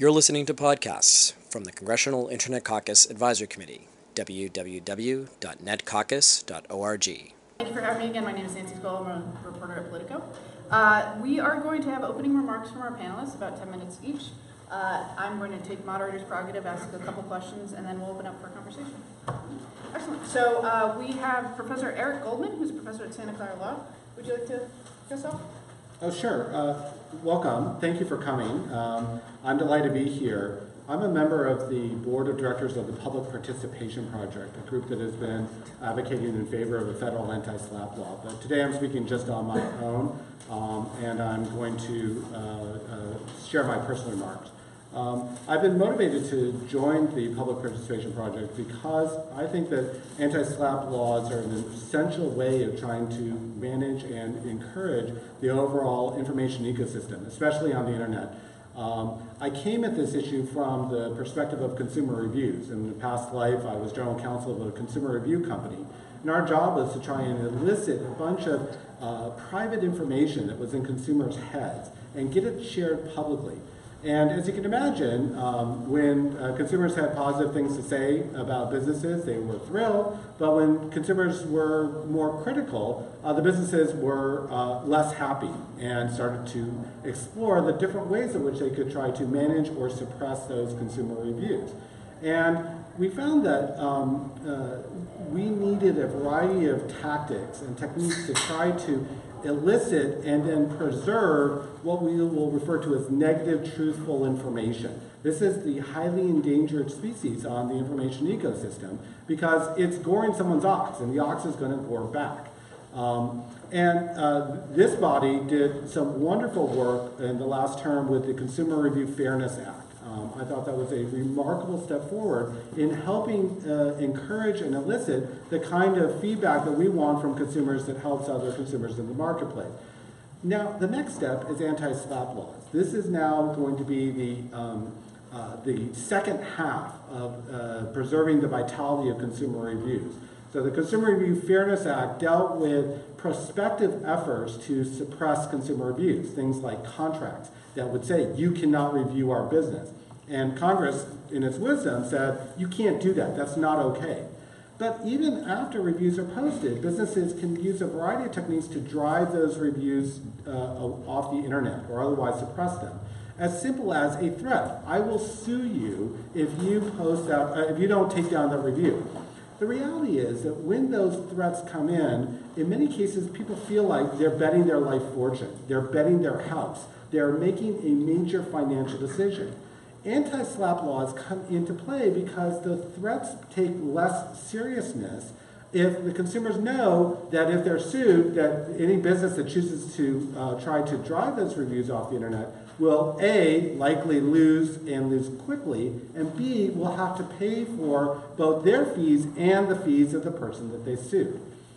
You're listening to podcasts from the Congressional Internet Caucus Advisory Committee, www.netcaucus.org. Thank you for having me again. My name is Nancy Skoll. I'm a reporter at Politico. We are going to have opening remarks from our panelists, about 10 minutes each. I'm going to take moderator's prerogative, ask a couple questions, and then we'll open up for conversation. Excellent. So we have Professor Eric Goldman, who's a professor at Santa Clara Law. Would you like to kick us off? Oh, sure. Welcome. Thank you for coming. I'm delighted to be here. I'm a member of the board of directors of the Public Participation Project, a group that has been advocating in favor of a federal anti-SLAPP law. But today I'm speaking just on my own, and I'm going to share my personal remarks. I've been motivated to join the Public Participation Project because I think that anti-SLAPP laws are an essential way of trying to manage and encourage the overall information ecosystem, especially on the internet. I came at this issue from the perspective of consumer reviews. In a past life, I was general counsel of a consumer review company. And our job was to try and elicit a bunch of private information that was in consumers' heads and get it shared publicly. And as you can imagine, when consumers had positive things to say about businesses, they were thrilled. But when consumers were more critical, the businesses were less happy and started to explore the different ways in which they could try to manage or suppress those consumer reviews. And we found that we needed a variety of tactics and techniques to try to elicit and then preserve what we will refer to as negative truthful information. This is the highly endangered species on the information ecosystem because it's goring someone's ox, and the ox is going to gore back. This body did some wonderful work in the last term with the Consumer Review Fairness Act. I thought that was a remarkable step forward in helping encourage and elicit the kind of feedback that we want from consumers that helps other consumers in the marketplace. Now, the next step is anti-SLAPP laws. This is now going to be the second half of preserving the vitality of consumer reviews. So the Consumer Review Fairness Act dealt with prospective efforts to suppress consumer reviews, things like contracts that would say, you cannot review our business. And Congress, in its wisdom, said, you can't do that, that's not okay. But even after reviews are posted, businesses can use a variety of techniques to drive those reviews off the internet or otherwise suppress them. As simple as a threat. I will sue you if you if you don't take down the review. The reality is that when those threats come in many cases people feel like they're betting their life fortune, they're betting their house, they're making a major financial decision. Anti-SLAPP laws come into play because the threats take less seriousness if the consumers know that if they're sued, that any business that chooses to try to drive those reviews off the internet will A, likely lose and lose quickly, and B, will have to pay for both their fees and the fees of the person that they sued.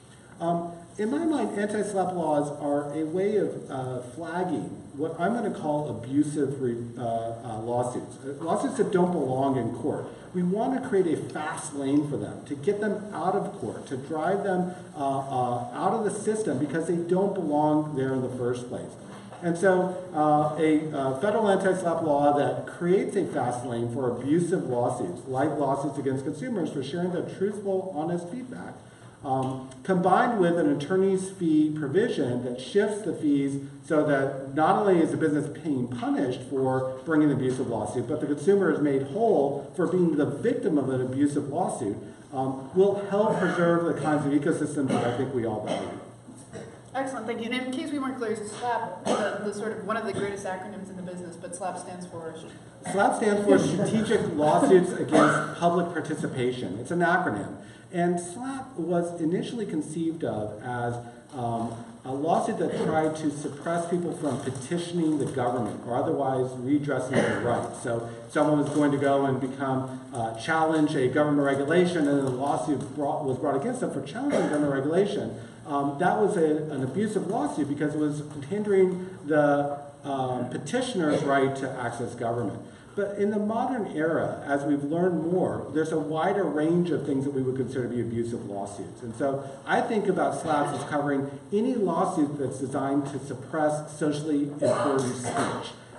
In my mind, anti-SLAPP laws are a way of flagging what I'm going to call abusive lawsuits. Lawsuits that don't belong in court. We want to create a fast lane for them, to get them out of court, to drive them out of the system because they don't belong there in the first place. And so a federal anti-SLAPP law that creates a fast lane for abusive lawsuits, like lawsuits against consumers for sharing their truthful, honest feedback, combined with an attorney's fee provision that shifts the fees so that not only is the business being punished for bringing an abusive lawsuit, but the consumer is made whole for being the victim of an abusive lawsuit, will help preserve the kinds of ecosystems that I think we all value. Excellent, thank you. And in case we weren't clear, SLAPP, the sort of one of the greatest acronyms in the business, but SLAPP stands for? SLAPP stands for Strategic Lawsuits Against Public Participation. It's an acronym. And SLAPP was initially conceived of as a lawsuit that tried to suppress people from petitioning the government or otherwise redressing their rights. So someone was going to go and challenge a government regulation, and then a lawsuit was brought against them for challenging government regulation. That was an abusive lawsuit because it was hindering the petitioner's right to access government. But in the modern era, as we've learned more, there's a wider range of things that we would consider to be abusive lawsuits. And so I think about SLAPPs as covering any lawsuit that's designed to suppress socially important speech.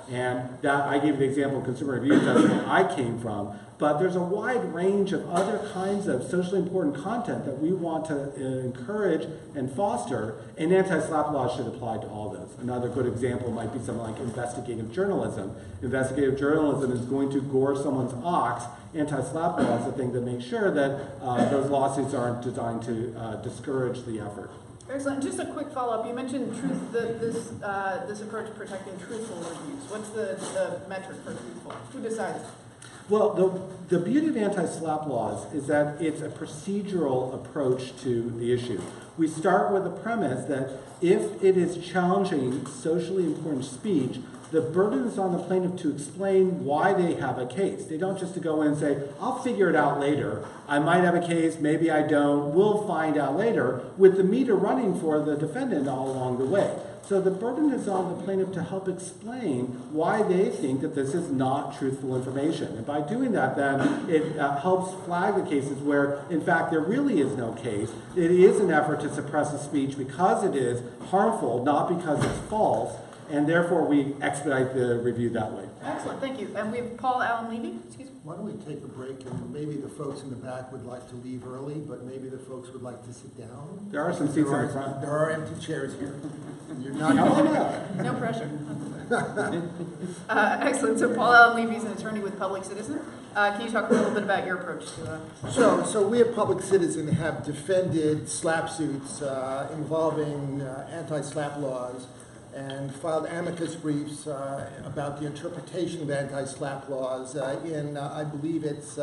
And that I gave the example of consumer reviews, that's where I came from. But there's a wide range of other kinds of socially important content that we want to encourage and foster, and anti-SLAPP laws should apply to all those. Another good example might be something like investigative journalism. Investigative journalism is going to gore someone's ox. Anti-SLAPP law is the thing to make sure that those lawsuits aren't designed to discourage the effort. Excellent. Just a quick follow-up. You mentioned this approach protecting truthful reviews. What's the metric for truthful? Who decides? Well, the beauty of anti-SLAPP laws is that it's a procedural approach to the issue. We start with the premise that if it is challenging socially important speech, the burden is on the plaintiff to explain why they have a case. They don't just to go in and say, I'll figure it out later. I might have a case, maybe I don't. We'll find out later, with the meter running for the defendant all along the way. So the burden is on the plaintiff to help explain why they think that this is not truthful information. And by doing that, then it helps flag the cases where, in fact, there really is no case. It is an effort to suppress a speech because it is harmful, not because it's false. And therefore, we expedite the review that way. Excellent, thank you. And we have Paul Allen Levy. Excuse me. Why don't we take a break, and maybe the folks in the back would like to leave early, but maybe the folks would like to sit down. There are some seats in the front. There are empty chairs here. You're not. No pressure. Excellent. So Paul Allen Levy is an attorney with Public Citizen. Can you talk a little bit about your approach to So we at Public Citizen have defended SLAPP suits involving anti-SLAPP laws, and filed amicus briefs about the interpretation of anti-SLAPP laws in, I believe it's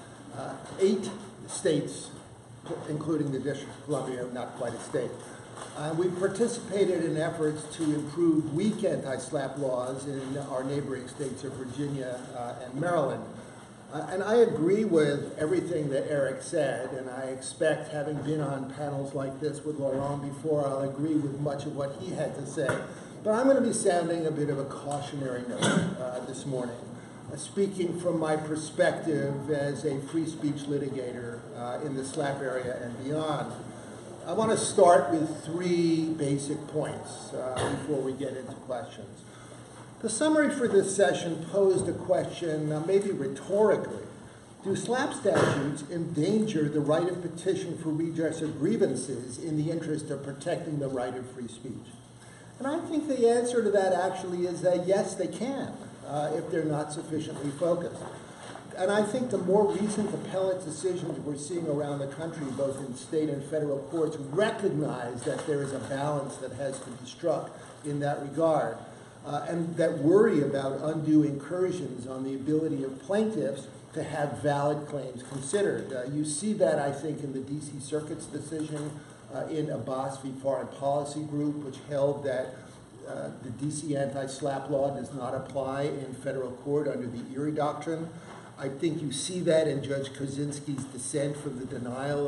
8 states, including the District of Columbia, not quite a state. We've participated in efforts to improve weak anti-SLAPP laws in our neighboring states of Virginia and Maryland. And I agree with everything that Eric said, and I expect, having been on panels like this with Laurent before, I'll agree with much of what he had to say. But I'm going to be sounding a bit of a cautionary note this morning, speaking from my perspective as a free speech litigator in the SLAPP area and beyond. I want to start with 3 basic points before we get into questions. The summary for this session posed a question, maybe rhetorically. Do SLAPP statutes endanger the right of petition for redress of grievances in the interest of protecting the right of free speech? And I think the answer to that actually is that yes, they can, if they're not sufficiently focused. And I think the more recent appellate decisions we're seeing around the country, both in state and federal courts, recognize that there is a balance that has to be struck in that regard. And that worry about undue incursions on the ability of plaintiffs to have valid claims considered. You see that, I think, in the D.C. Circuit's decision in Abbas v. Foreign Policy Group, which held that the D.C. anti-SLAPP law does not apply in federal court under the Erie Doctrine. I think you see that in Judge Kozinski's dissent from the denial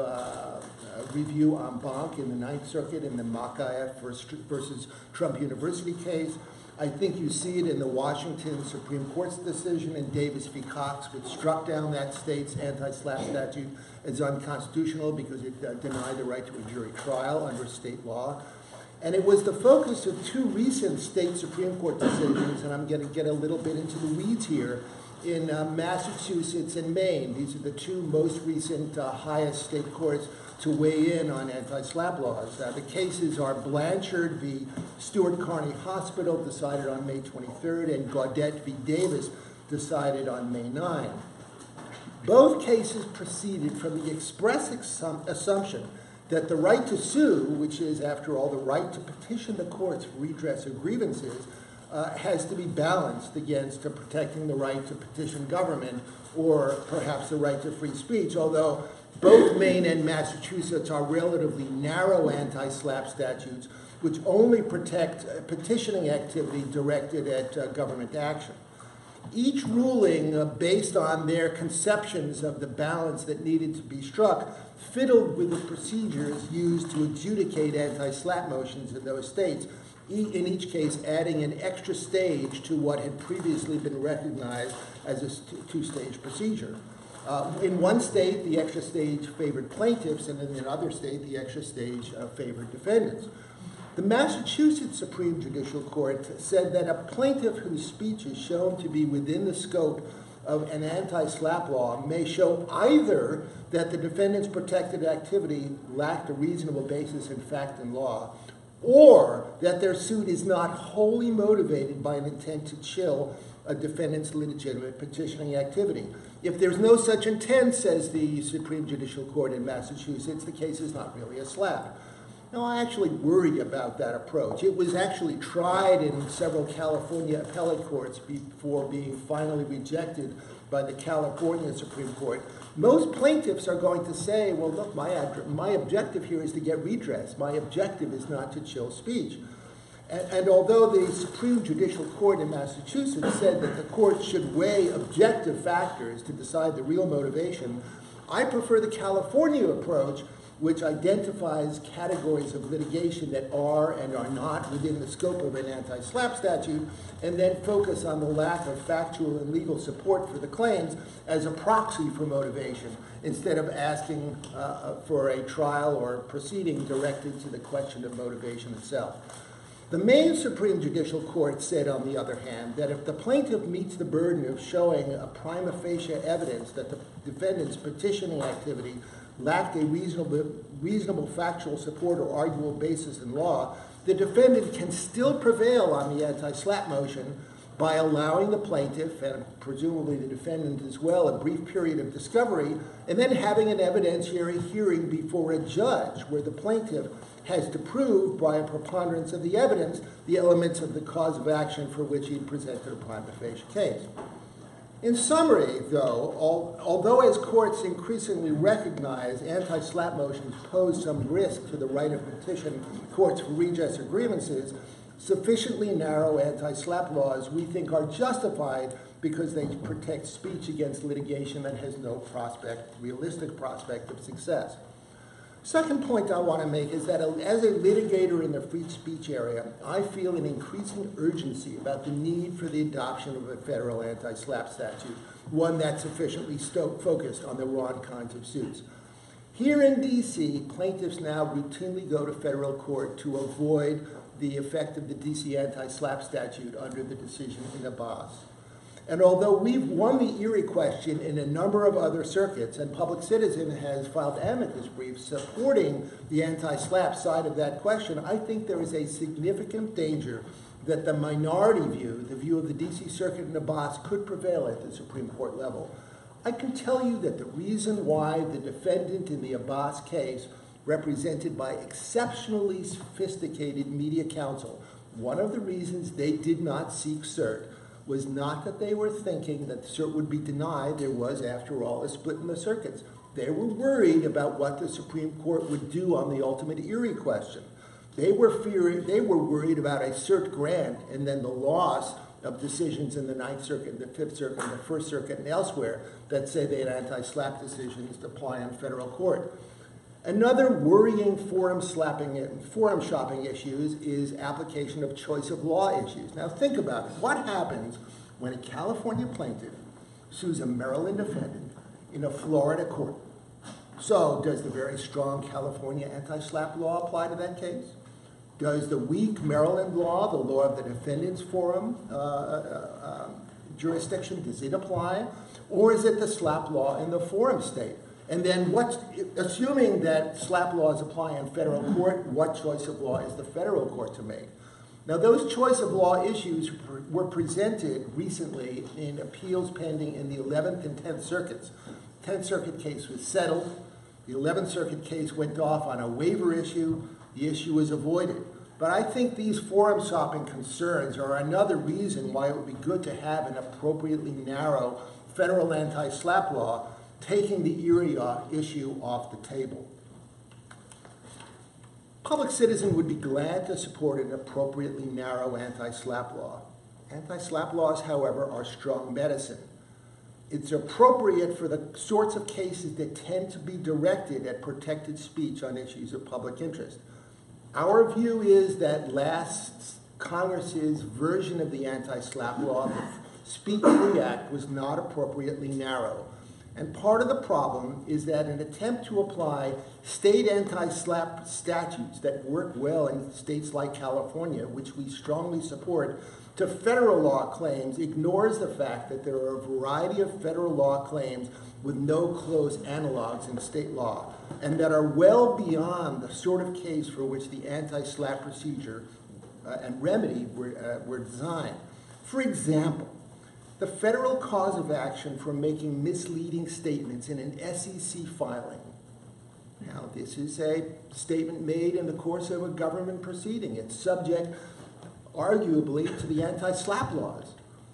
of review en banc in the Ninth Circuit in the Makayev versus Trump University case. I think you see it in the Washington Supreme Court's decision in Davis v. Cox, which struck down that state's anti-SLAPP statute as unconstitutional because it denied the right to a jury trial under state law. And it was the focus of 2 recent state Supreme Court decisions, and I'm going to get a little bit into the weeds here, in Massachusetts and Maine. These are the 2 most recent highest state courts to weigh in on anti-SLAPP laws. The cases are Blanchard v. Stewart Carney Hospital, decided on May 23rd, and Gaudet v. Davis, decided on May 9. Both cases proceeded from the express assumption that the right to sue, which is, after all, the right to petition the courts for redress of grievances, has to be balanced against protecting the right to petition government or perhaps the right to free speech, although both Maine and Massachusetts are relatively narrow anti-SLAPP statutes which only protect petitioning activity directed at government action. Each ruling, based on their conceptions of the balance that needed to be struck, fiddled with the procedures used to adjudicate anti-SLAPP motions in those states, in each case adding an extra stage to what had previously been recognized as a 2-stage procedure. In one state, the extra stage favored plaintiffs, and in another state, the extra stage favored defendants. The Massachusetts Supreme Judicial Court said that a plaintiff whose speech is shown to be within the scope of an anti-SLAPP law may show either that the defendant's protected activity lacked a reasonable basis in fact and law, or that their suit is not wholly motivated by an intent to chill a defendant's legitimate petitioning activity. If there's no such intent, says the Supreme Judicial Court in Massachusetts, the case is not really a SLAPP. Now, I actually worry about that approach. It was actually tried in several California appellate courts before being finally rejected by the California Supreme Court. Most plaintiffs are going to say, well, look, my objective here is to get redress. My objective is not to chill speech. And although the Supreme Judicial Court in Massachusetts said that the court should weigh objective factors to decide the real motivation, I prefer the California approach, which identifies categories of litigation that are and are not within the scope of an anti-SLAPP statute, and then focus on the lack of factual and legal support for the claims as a proxy for motivation, instead of asking for a trial or proceeding directed to the question of motivation itself. The Maine Supreme Judicial Court said, on the other hand, that if the plaintiff meets the burden of showing a prima facie evidence that the defendant's petitioning activity lacked a reasonable factual support or arguable basis in law, the defendant can still prevail on the anti-SLAPP motion by allowing the plaintiff, and presumably the defendant as well, a brief period of discovery, and then having an evidentiary hearing before a judge where the plaintiff has to prove by a preponderance of the evidence the elements of the cause of action for which he presented a prima facie case. In summary, though, although as courts increasingly recognize anti-SLAPP motions pose some risk to the right of petition courts for redress of grievances, sufficiently narrow anti-SLAPP laws we think are justified because they protect speech against litigation that has no realistic prospect of success. Second point I want to make is that as a litigator in the free speech area, I feel an increasing urgency about the need for the adoption of a federal anti-SLAPP statute, one that's sufficiently focused on the wrong kinds of suits. Here in D.C., plaintiffs now routinely go to federal court to avoid the effect of the D.C. anti-SLAPP statute under the decision in Abbas. And although we've won the Erie question in a number of other circuits, and Public Citizen has filed amicus briefs supporting the anti-SLAPP side of that question, I think there is a significant danger that the minority view, the view of the D.C. Circuit and Abbas, could prevail at the Supreme Court level. I can tell you that the reason why the defendant in the Abbas case, represented by exceptionally sophisticated media counsel, one of the reasons they did not seek cert was not that they were thinking that cert would be denied. There was, after all, a split in the circuits. They were worried about what the Supreme Court would do on the ultimate Erie question. They were worried about a cert grant and then the loss of decisions in the Ninth Circuit, the Fifth Circuit, and the First Circuit, and elsewhere that say they had anti-SLAPP decisions to apply in federal court. Another worrying forum shopping issues is application of choice of law issues. Now think about it. What happens when a California plaintiff sues a Maryland defendant in a Florida court? So does the very strong California anti-SLAPP law apply to that case? Does the weak Maryland law, the law of the defendant's forum jurisdiction, does it apply? Or is it the SLAPP law in the forum state? And then assuming that SLAPP laws apply in federal court, what choice of law is the federal court to make? Now those choice of law issues were presented recently in appeals pending in the 11th and 10th Circuits. The 10th Circuit case was settled. The 11th Circuit case went off on a waiver issue. The issue was avoided. But I think these forum shopping concerns are another reason why it would be good to have an appropriately narrow federal anti-SLAPP law, taking the Erie issue off the table. Public Citizen would be glad to support an appropriately narrow anti-SLAPP law. Anti-SLAPP laws, however, are strong medicine. It's appropriate for the sorts of cases that tend to be directed at protected speech on issues of public interest. Our view is that last Congress's version of the anti-SLAPP law, the Speak Free Act, was not appropriately narrow. And part of the problem is that an attempt to apply state anti-SLAPP statutes that work well in states like California, which we strongly support, to federal law claims ignores the fact that there are a variety of federal law claims with no close analogs in state law, and that are well beyond the sort of case for which the anti-SLAPP procedure and remedy were designed. For example, the federal cause of action for making misleading statements in an SEC filing. Now, this is a statement made in the course of a government proceeding. It's subject, arguably, to the anti-SLAPP laws.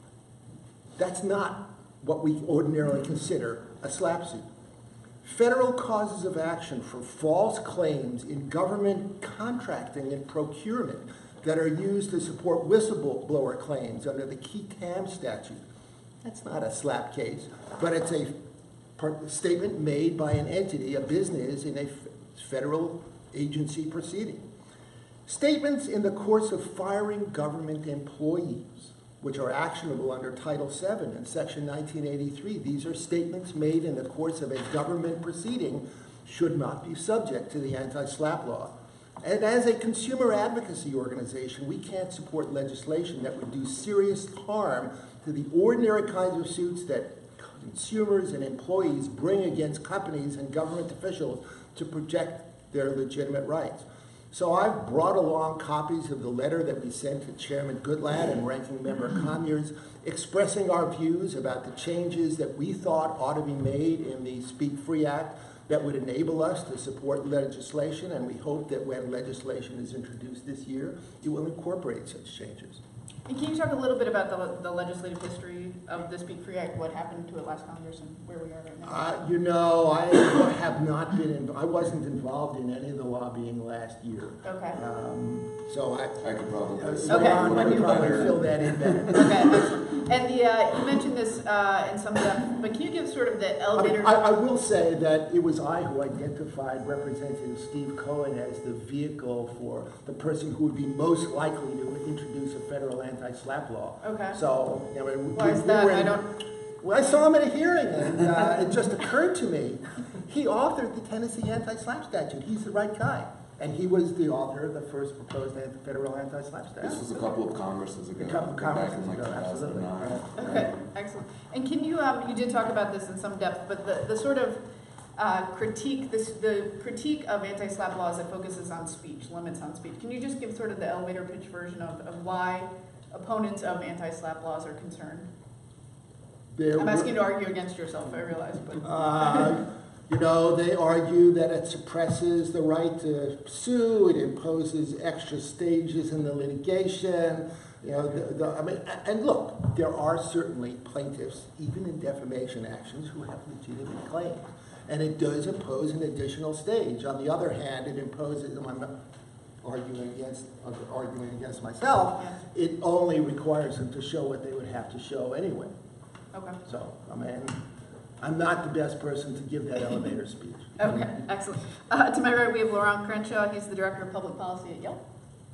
That's not what we ordinarily consider a SLAPP suit. Federal causes of action for false claims in government contracting and procurement that are used to support whistleblower claims under the key TAM statute. That's not a SLAPP case, but it's a statement made by an entity, a business, in a federal agency proceeding. Statements in the course of firing government employees, which are actionable under Title VII and Section 1983, these are statements made in the course of a government proceeding, should not be subject to the anti-SLAPP law. And as a consumer advocacy organization, we can't support legislation that would do serious harm to the ordinary kinds of suits that consumers and employees bring against companies and government officials to protect their legitimate rights. So I've brought along copies of the letter that we sent to Chairman Goodlatte and Ranking Member Conyers, expressing our views about the changes that we thought ought to be made in the Speak Free Act that would enable us to support legislation, and we hope that when legislation is introduced this year, it will incorporate such changes. And can you talk a little bit about the legislative history of the Speak Free Act, what happened to it last Congress and where we are right now? You know, I have not been, I wasn't involved in any of the lobbying last year. Okay. So I could probably. Ron could probably fill that in better. Okay, excellent. And you mentioned this in some depth, but can you give sort of the elevator? I will say that it was I who identified Representative Steve Cohen as the vehicle for the person who would be most likely to introduce a federal anti-SLAPP law. Okay. So, you know, Why is that? Well, I saw him at a hearing, and it just occurred to me, he authored the Tennessee anti-SLAPP statute. He's the right guy. And he was the author of the first proposed federal anti-SLAPP statute. This was a couple of Congresses ago. A couple of Congresses back in, ago, absolutely. 2009. Okay, excellent. And can you, you did talk about this in some depth, but the sort of critique, the critique of anti-SLAPP laws that focuses on speech, limits on speech. Can you just give sort of the elevator pitch version of why opponents of anti-SLAPP laws are concerned? I'm asking you to argue against yourself, I realize, but. You know, they argue that it suppresses the right to sue, it imposes extra stages in the litigation. You know, I mean, and look, there are certainly plaintiffs, even in defamation actions, who have legitimate claims. And it does impose an additional stage. On the other hand, it imposes, I'm not arguing against myself, it only requires them to show what they would have to show anyway. Okay. So, I mean, I'm not the best person to give that elevator speech. Okay, excellent. To my right, we have Laurent Crenshaw. He's the Director of Public Policy at Yelp.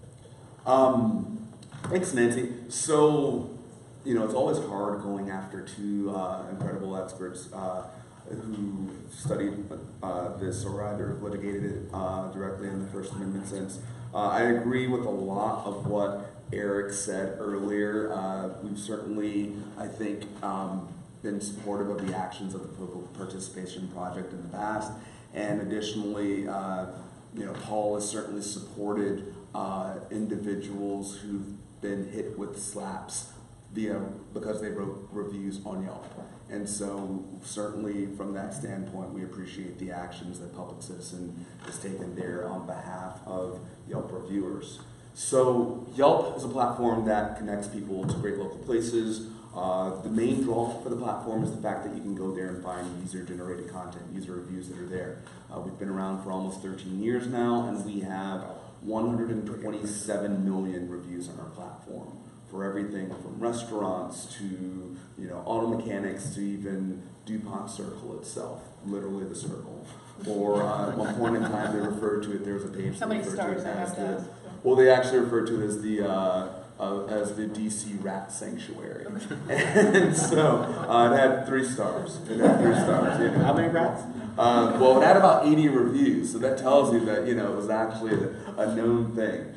Thanks, Nancy. So, you know, it's always hard going after two incredible experts who studied this or either litigated it directly in the First Amendment sense. I agree with a lot of what Eric said earlier. We've certainly, I think, been supportive of the actions of the Political Participation Project in the past, and additionally, you know, Paul has certainly supported individuals who've been hit with slaps because they wrote reviews on Yelp. And so certainly from that standpoint, we appreciate the actions that Public Citizen has taken there on behalf of Yelp reviewers. So Yelp is a platform that connects people to great local places. The main draw for the platform is the fact that you can go there and find user-generated content, user reviews that are there. We've been around for almost 13 years now, and we have 127 million reviews on our platform for everything from restaurants to, you know, auto mechanics to even DuPont Circle itself, literally the circle. Or at one point in time, they referred to it. There was a page. How many stars I have to ask? Well, they actually referred to it as the as the DC rat sanctuary. And so it had 3 stars. It had 3 stars. You know. How many rats? Well, it had about 80 reviews, so that tells you that, you know, it was actually a known thing.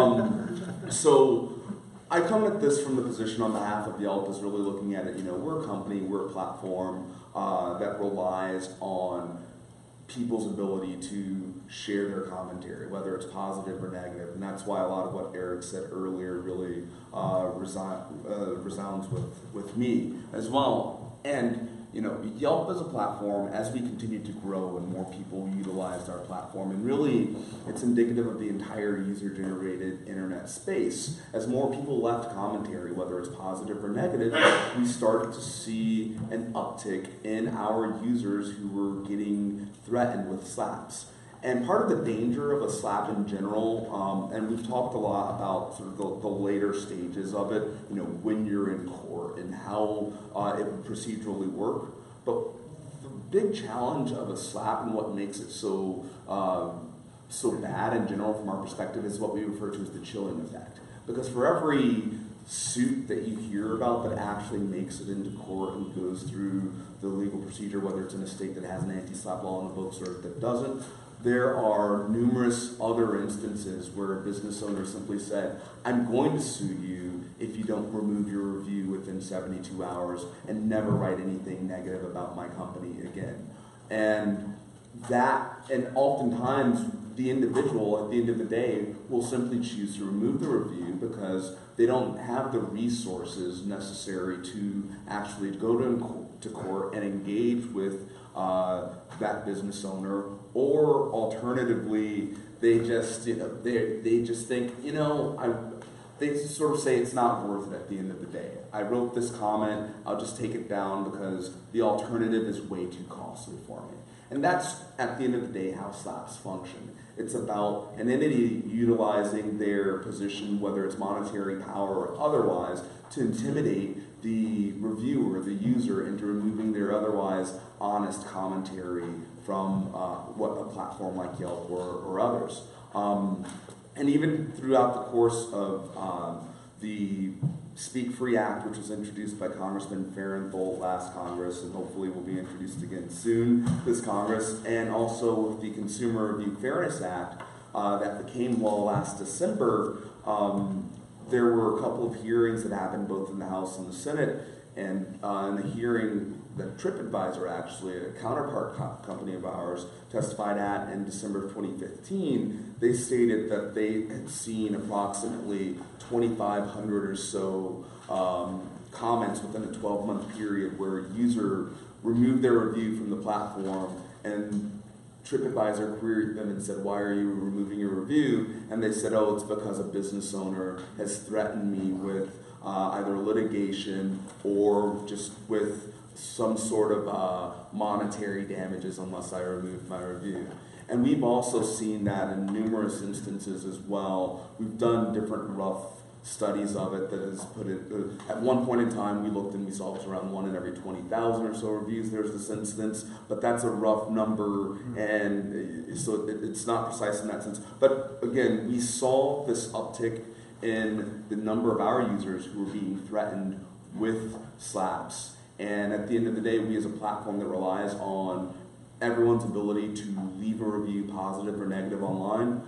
So I come at this from the position on behalf of Yelp is really looking at it, you know, we're a company, we're a platform that relies on people's ability to share their commentary, whether it's positive or negative, and that's why a lot of what Eric said earlier really resounds with me as well. And you know, Yelp as a platform, as we continue to grow and more people utilize our platform, and really it's indicative of the entire user-generated internet space. As more people left commentary, whether it's positive or negative, we started to see an uptick in our users who were getting threatened with slaps. And part of the danger of a slap in general, and we've talked a lot about sort of the later stages of it, you know, when you're in court and how it would procedurally work. But the big challenge of a slap and what makes it so bad in general from our perspective is what we refer to as the chilling effect. Because for every suit that you hear about that actually makes it into court and goes through the legal procedure, whether it's in a state that has an anti-slap law in the books or that doesn't, there are numerous other instances where a business owner simply said, I'm going to sue you if you don't remove your review within 72 hours and never write anything negative about my company again. And oftentimes the individual at the end of the day will simply choose to remove the review because they don't have the resources necessary to actually go to court and engage with that business owner, or alternatively, they just they just think, you know, they sort of say it's not worth it at the end of the day. I wrote this comment, I'll just take it down because the alternative is way too costly for me. And that's, at the end of the day, how slaps function. It's about an entity utilizing their position, whether it's monetary power or otherwise, to intimidate the reviewer, the user, into removing their otherwise honest commentary from what a platform like Yelp or others. And even throughout the course of the Speak Free Act, which was introduced by Congressman Farenthold last Congress, and hopefully will be introduced again soon this Congress, and also with the Consumer Review Fairness Act that became law last December, there were a couple of hearings that happened both in the House and the Senate, and in the hearing that TripAdvisor, actually, a counterpart company of ours, testified at in December of 2015, they stated that they had seen approximately 2,500 or so comments within a 12-month period where a user removed their review from the platform, and TripAdvisor queried them and said, why are you removing your review? And they said, oh, it's because a business owner has threatened me with either litigation or just with some sort of monetary damages unless I remove my review. And we've also seen that in numerous instances as well. We've done different rough studies of it that has put it, at one point in time we looked and we saw it was around 1 in every 20,000 or so reviews there's this incidence, but that's a rough number, and so it's not precise in that sense. But again, we saw this uptick in the number of our users who were being threatened with slaps. And at the end of the day, we as a platform that relies on everyone's ability to leave a review, positive or negative, online,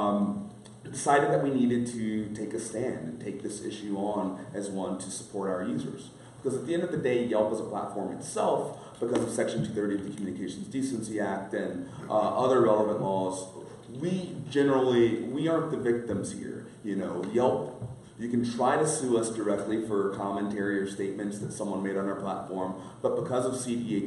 decided that we needed to take a stand and take this issue on as one to support our users. Because at the end of the day, Yelp as a platform itself, because of Section 230 of the Communications Decency Act and other relevant laws, we aren't the victims here. You know, Yelp, you can try to sue us directly for commentary or statements that someone made on our platform, but because of CDA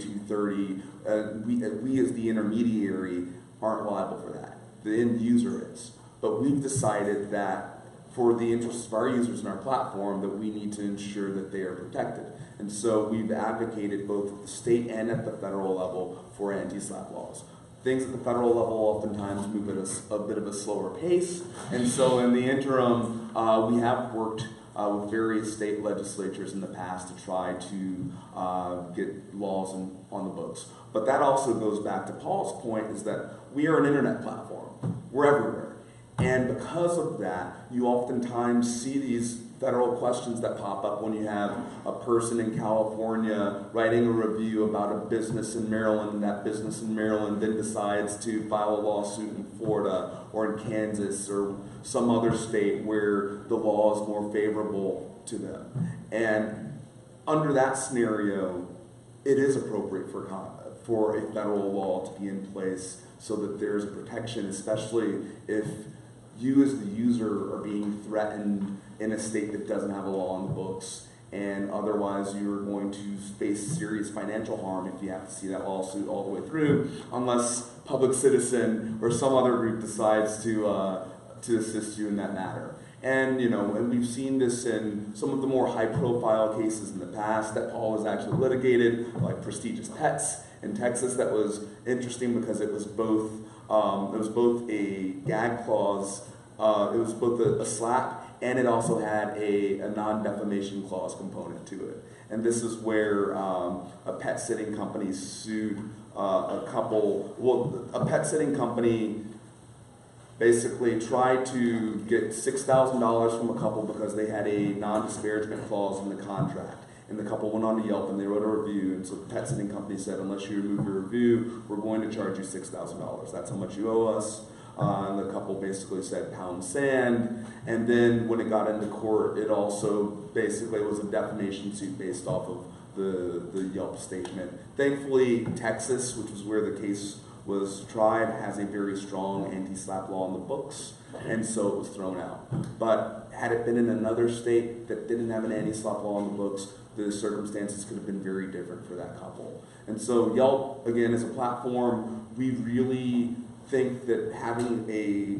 230, we as the intermediary aren't liable for that. The end user is. But we've decided that for the interests of our users and our platform, that we need to ensure that they are protected. And so we've advocated both at the state and at the federal level for anti-slap laws. Things at the federal level oftentimes move at a bit of a slower pace, and so in the interim, we have worked with various state legislatures in the past to try to get laws on the books. But that also goes back to Paul's point, is that we are an internet platform. We're everywhere. And because of that, you oftentimes see these federal questions that pop up when you have a person in California writing a review about a business in Maryland, and that business in Maryland then decides to file a lawsuit in Florida or in Kansas or some other state where the law is more favorable to them. And under that scenario, it is appropriate for a federal law to be in place so that there's protection, especially if you as the user are being threatened in a state that doesn't have a law on the books, and otherwise you're going to face serious financial harm if you have to see that lawsuit all the way through, unless Public Citizen or some other group decides to assist you in that matter. And and we've seen this in some of the more high-profile cases in the past that Paul has actually litigated, like Prestigious Pets in Texas. That was interesting because it was both a gag clause, it was both a slap, and it also had a non-defamation clause component to it. And this is where a pet sitting company sued a couple. Well, a pet sitting company basically tried to get $6,000 from a couple because they had a non-disparagement clause in the contract. And the couple went on to Yelp and they wrote a review, and so the pet sitting company said, unless you remove your review, we're going to charge you $6,000. That's how much you owe us. And the couple basically said pound sand. And then when it got into court, it also basically was a defamation suit based off of the Yelp statement. Thankfully, Texas, which was where the case was tried, has a very strong anti-SLAPP law in the books, and so it was thrown out. But had it been in another state that didn't have an anti-SLAPP law in the books, the circumstances could have been very different for that couple. And so Yelp, again, as a platform, we really think that having a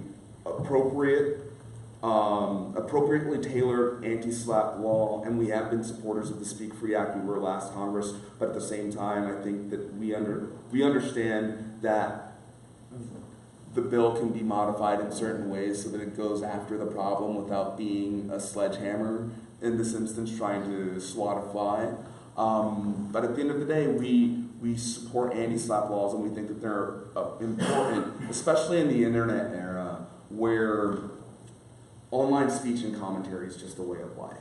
appropriately tailored anti-SLAPP law, and we have been supporters of the Speak Free Act. We were last Congress, but at the same time, I think that we understand that the bill can be modified in certain ways so that it goes after the problem without being a sledgehammer, in this instance trying to swat a fly. But at the end of the day, we support anti-SLAPP laws, and we think that they're important, especially in the internet era where online speech and commentary is just a way of life.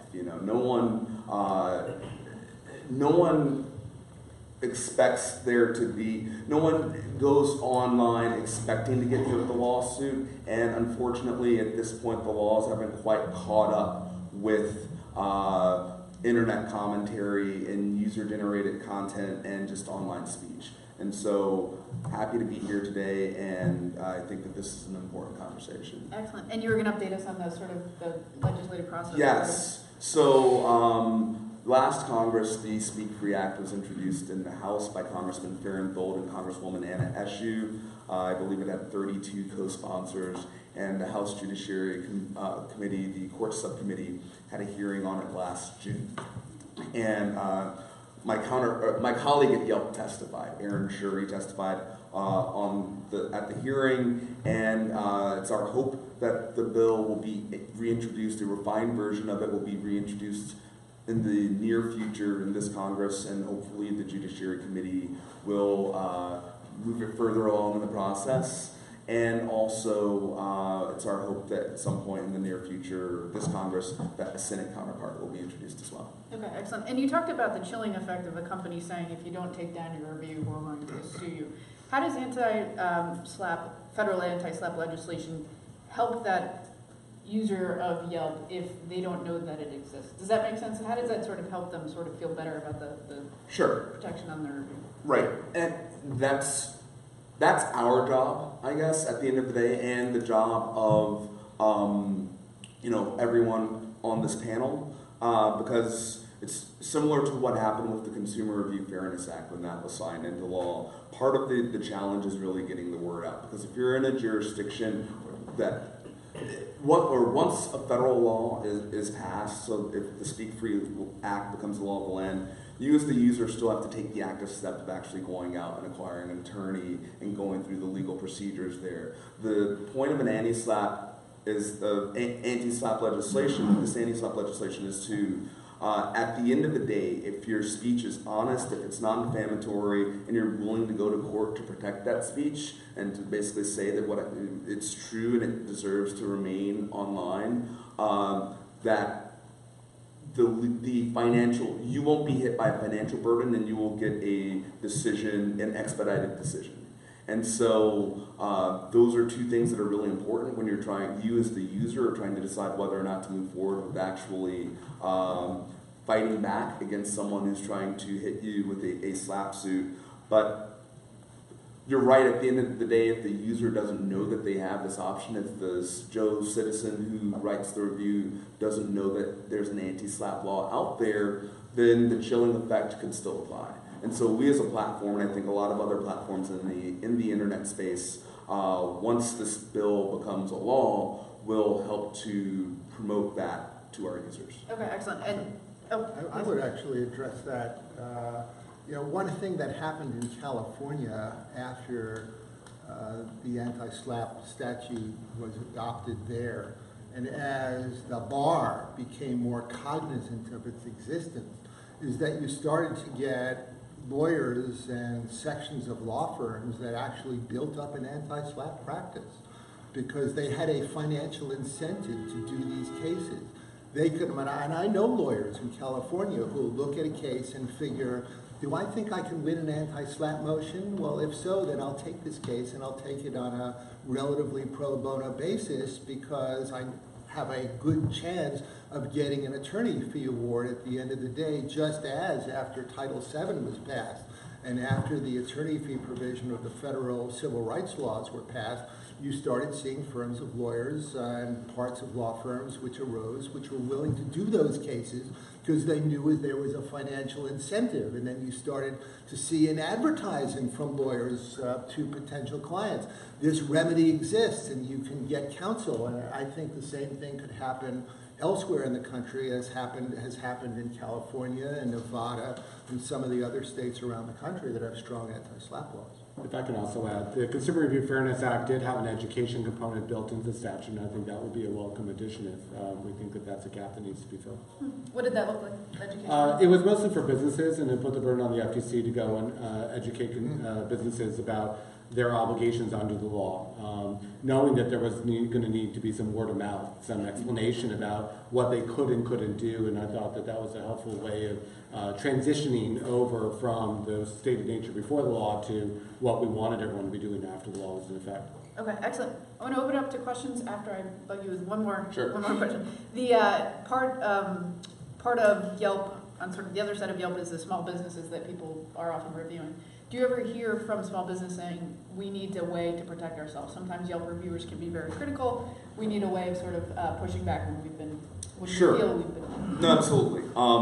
No one expects there to be, no one goes online expecting to get hit with a lawsuit, and unfortunately at this point the laws haven't quite caught up with internet commentary and user-generated content and just online speech. And so, happy to be here today, and I think that this is an important conversation. Excellent. And you were going to update us on the sort of the legislative process? Yes. So, last Congress, the Speak Free Act was introduced in the House by Congressman Farenthold and Congresswoman Anna Eshoo. I believe it had 32 co-sponsors, and the House Judiciary Committee, the Court Subcommittee, had a hearing on it last June. And my colleague at Yelp testified. Aaron Shuri testified at the hearing, and it's our hope that the bill will be reintroduced. A refined version of it will be reintroduced in the near future in this Congress, and hopefully the Judiciary Committee will move it further along in the process. And also, it's our hope that at some point in the near future, this Congress, that a Senate counterpart will be introduced as well. Okay, excellent. And you talked about the chilling effect of a company saying, if you don't take down your review, we're going to sue you. How does federal anti-SLAPP legislation help that user of Yelp if they don't know that it exists? Does that make sense? And how does that sort of help them sort of feel better about the Sure. protection on their review? Right, and that's our job, I guess, at the end of the day, and the job of everyone on this panel, because it's similar to what happened with the Consumer Review Fairness Act when that was signed into law. Part of the challenge is really getting the word out, because if you're in a jurisdiction that once a federal law is passed, so if the Speak Free Act becomes the law of the land, you as the user still have to take the active step of actually going out and acquiring an attorney and going through the legal procedures there. The point of an anti-SLAPP is anti-SLAPP legislation. This anti-SLAPP legislation is to, at the end of the day, if your speech is honest, if it's non-defamatory, and you're willing to go to court to protect that speech and to basically say that it's true and it deserves to remain online, that the financial, you won't be hit by a financial burden, and you will get a decision, an expedited decision. And so those are two things that are really important when you're trying, you as the user are trying to decide whether or not to move forward with actually fighting back against someone who's trying to hit you with a slap suit. But you're right, at the end of the day, if the user doesn't know that they have this option, if the Joe citizen who writes the review doesn't know that there's an anti-slap law out there, then the chilling effect could still apply. And so we as a platform, and I think a lot of other platforms in the internet space, once this bill becomes a law, will help to promote that to our users. Okay, excellent. And I would actually address that. One thing that happened in California after the anti-SLAPP statute was adopted there, and as the bar became more cognizant of its existence, is that you started to get lawyers and sections of law firms that actually built up an anti-SLAPP practice because they had a financial incentive to do these cases. They could, and I know lawyers in California who look at a case and figure, do I think I can win an anti-SLAPP motion? Well, if so, then I'll take this case and I'll take it on a relatively pro bono basis because I have a good chance of getting an attorney fee award at the end of the day, just as after Title VII was passed and after the attorney fee provision of the federal civil rights laws were passed, you started seeing firms of lawyers and parts of law firms which arose, which were willing to do those cases because they knew there was a financial incentive. And then you started to see an advertising from lawyers to potential clients. This remedy exists and you can get counsel. And I think the same thing could happen elsewhere in the country has happened in California and Nevada and some of the other states around the country that have strong anti-SLAPP laws. If I can also add, the Consumer Review Fairness Act did have an education component built into the statute, and I think that would be a welcome addition if we think that that's a gap that needs to be filled. what did that look like, education? It was mostly for businesses, and it put the burden on the FTC to go and educate businesses about their obligations under the law, knowing that there was going to need to be some word of mouth, some explanation about what they could and couldn't do, and I thought that that was a helpful way of transitioning over from the stated nature before the law to what we wanted everyone to be doing after the law was in effect. Okay, excellent. I want to open up to questions after I bug you with one more question. The part of Yelp, on sort of the other side of Yelp, is the small businesses that people are often reviewing. Do you ever hear from small business saying, we need a way to protect ourselves? Sometimes Yelp reviewers can be very critical. We need a way of sort of pushing back when we feel we've been. No, absolutely.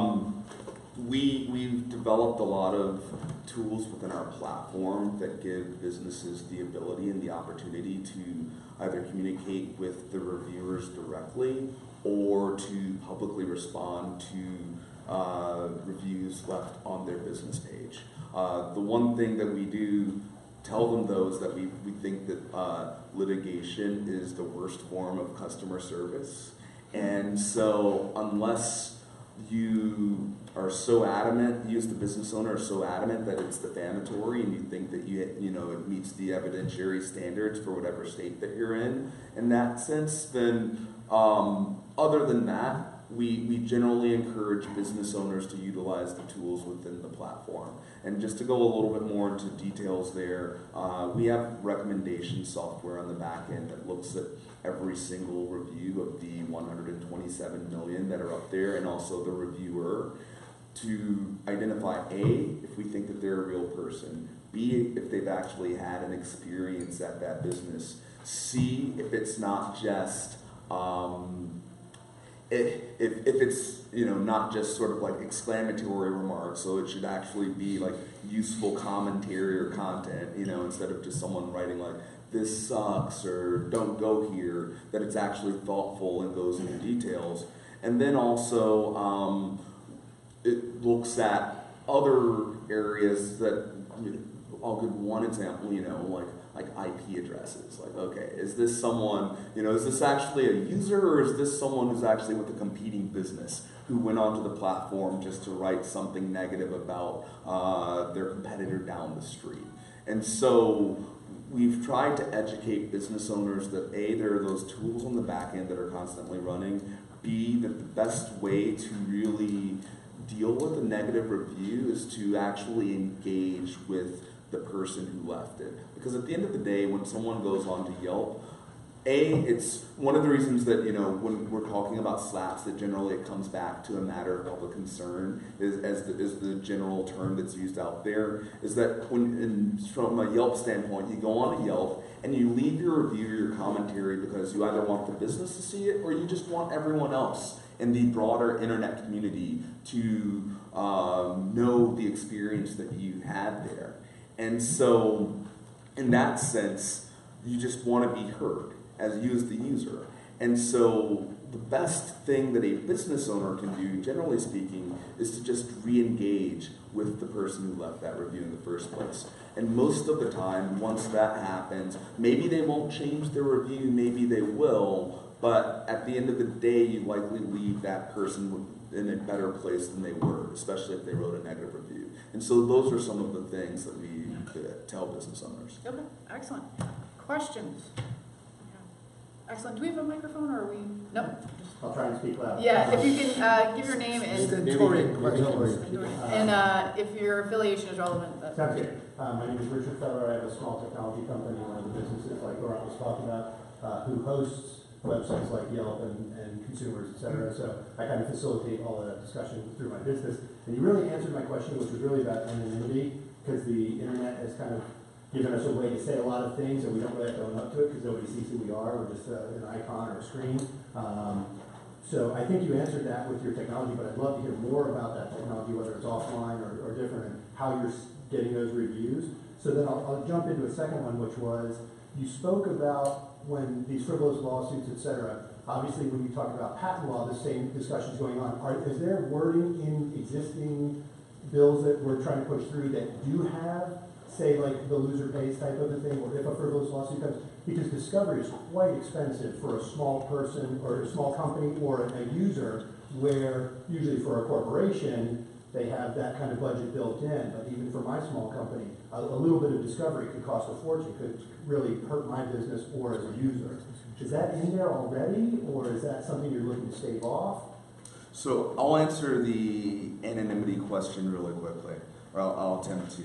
We've developed a lot of tools within our platform that give businesses the ability and the opportunity to either communicate with the reviewers directly or to publicly respond to reviews left on their business page. The one thing that we do tell them, though, is that we think that litigation is the worst form of customer service. And so unless you are so adamant, you as the business owner are so adamant that it's defamatory and you think that it meets the evidentiary standards for whatever state that you're in that sense, then other than that, we generally encourage business owners to utilize the tools within the platform. And just to go a little bit more into details there, we have recommendation software on the back end that looks at every single review of the 127 million that are up there, and also the reviewer, to identify A, if we think that they're a real person, B, if they've actually had an experience at that business, C, if it's not just if it's not just sort of like exclamatory remarks, so it should actually be like useful commentary or content, instead of just someone writing like this sucks or don't go here, that it's actually thoughtful and goes into details. And then also it looks at other areas that, I'll give one example, like IP addresses. Like, okay, is this someone, is this actually a user, or is this someone who's actually with a competing business who went onto the platform just to write something negative about their competitor down the street? And so we've tried to educate business owners that A, there are those tools on the back end that are constantly running, be that the best way to really deal with a negative review is to actually engage with the person who left it. Because at the end of the day, when someone goes on to Yelp, it's one of the reasons that, when we're talking about slaps, that generally it comes back to a matter of public concern, is the general term that's used out there, is that from a Yelp standpoint, you go on to Yelp and you leave your review or your commentary because you either want the business to see it or you just want everyone else in the broader internet community to know the experience that you had there. And so, in that sense, you just want to be heard as you as the user. And so the best thing that a business owner can do, generally speaking, is to just re-engage with the person who left that review in the first place. And most of the time, once that happens, maybe they won't change their review, maybe they will, but at the end of the day, you likely leave that person in a better place than they were, especially if they wrote a negative review. And so those are some of the things that we tell business owners. Okay, excellent. Questions? Excellent. Do we have a microphone or are we? Nope. I'll try and speak loud. Yeah, if you can give your name and if your affiliation is relevant. Sounds good. My name is Richard Feller. I have a small technology company, one of the businesses like Laurent was talking about, who hosts websites like Yelp and consumers, et cetera. So I kind of facilitate all of that discussion through my business. And you really answered my question, which was really about anonymity, because the internet has kind of given us a way to say a lot of things, and we don't really have to own up to it because nobody sees who we are. We're just an icon or a screen. So I think you answered that with your technology, but I'd love to hear more about that technology, whether it's offline or different, and how you're getting those reviews. So then I'll jump into a second one, which was, you spoke about when these frivolous lawsuits, et cetera. Obviously, when you talk about patent law, the same discussion's going on. Is there wording in existing bills that we're trying to push through that do have, say, like the loser pays type of a thing, or if a frivolous lawsuit comes? Because discovery is quite expensive for a small person or a small company or a user, where usually for a corporation, they have that kind of budget built in. But even for my small company, a little bit of discovery could cost a fortune, could really hurt my business or as a user. Is that in there already, or is that something you're looking to stave off? So I'll answer the anonymity question really quickly, or I'll attempt to.